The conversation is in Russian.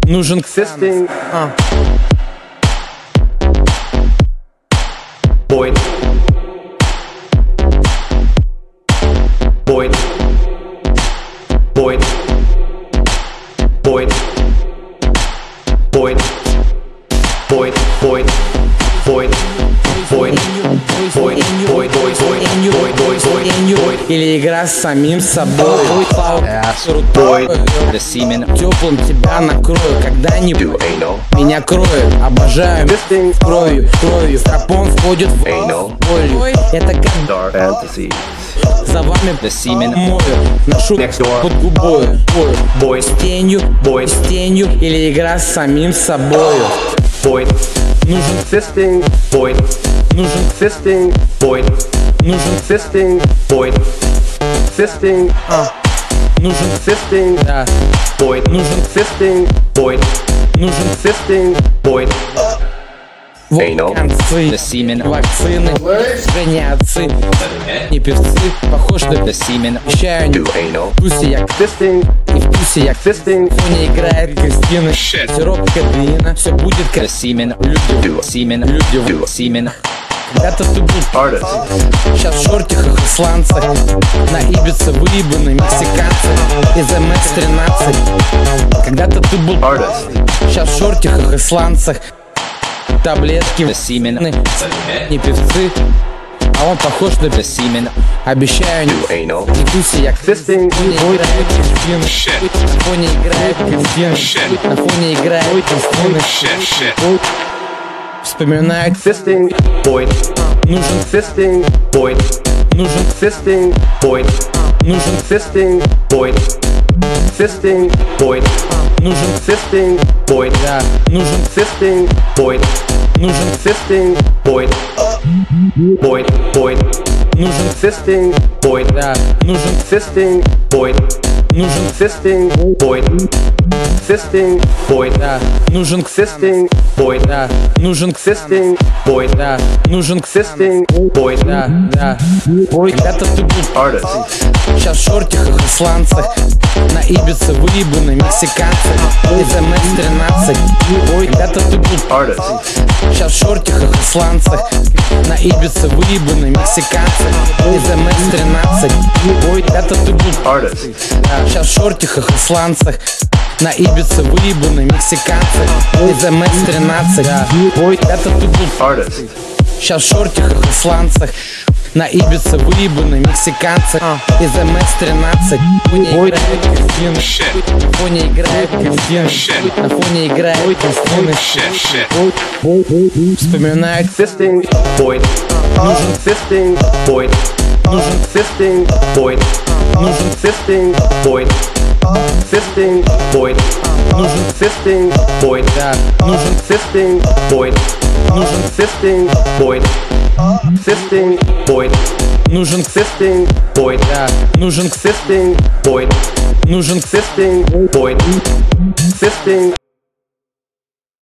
Нужен Fisting. Boyd. Boyd. Boyd. Boyd. Boyd. Boyd. Boyd. Boyd. Boyd. Boyd. Boyd. Boyd. Или игра с самим собой. Boyd. The semen. Теплым тебя накрою, когда-нибудь меня кроют. Обожаю Fisting. кровью. Стропон входит в Anal. болью. Это как Dark fantasies. за вами The semen. мою. Ношу Next door. под губою. Boyd. С тенью, Boyd. или игра с самим собою. Boyd. Нужен, Fisting. Boyd. нужен, Fisting. Boyd. нужен, Fisting. Boyd. Fisting. нужен, Fisting. да, Boyd. нужен, Fisting. Boyd. нужен. Fisting. Boyd. Вот Anal. концы, The semen. вакцины, уже не отцы, не певцы, похож на The semen. обещаю, Do anal. вкусе я Fisting. и вкусе я Fisting. в фоне играет Кристина, сироп кадеина, все будет The как semen. Do. Semen. Do. Semen. когда-то ты был Artist. сейчас в шортиках и сланцах, на Ибице выебаны мексиканцы из МХ-13. Когда-то ты был Artist. сейчас в шортиках и сланцах, таблетки, The semen. не певцы, а он похож на The semen. обещаю, не Do anal. вкусе я Fisting. на фоне играет Кристина, на фоне играет Кристина, на фоне играет Кристина, вспоминает, Fisting. Boyd. нужен, Fisting. Boyd. нужен, Fisting. Boyd. нужен, Fisting. Boyd. Fisting. Boyd. нужен, Fisting. Boyd. да, нужен, Fisting. Boyd. нужен, Fisting. Boyd. Boyd. Boyd. нужен, Fisting. Boyd. да, нужен, Fisting. Boyd. нужен, Fisting. Boyd. Fisting. Boyd. да, нужен, Fisting. Boyd. да, нужен, Fisting. Boyd. да, нужен, Fisting. Boyd. да, да. Когда-то ты был Artist. сейчас в шортиках и сланцах, на Ибице выебаны мексиканцы из МХ-13. Когда-то ты был Artist. сейчас в шортиках и сланцах, на Ибице выебаны мексиканцы из МХ-13. Когда-то ты был Artist. сейчас в шортиках и сланцах, на Ибице выебаны мексиканцы из МХ-13. Когда-то ты был Artist. сейчас в шортиках и сланцах, на Ибице выебаны мексиканцы из МХ-13. На фоне играет Кристина, на фоне играет Кристина, на фоне играет Кристина, вспоминает, Fisting. Boyd. нужен, Fisting. Boyd. нужен, Fisting. Boyd. нужен, Fisting. Boyd. Fisting. Boyd. нужен, Fisting. Boyd. да, нужен, Fisting. Boyd. нужен, Fisting. Boyd. Fisting. Boyd. нужен, Fisting. Boyd. да, нужен, Fisting. Boyd. нужен, Fisting. Boyd. Fisting.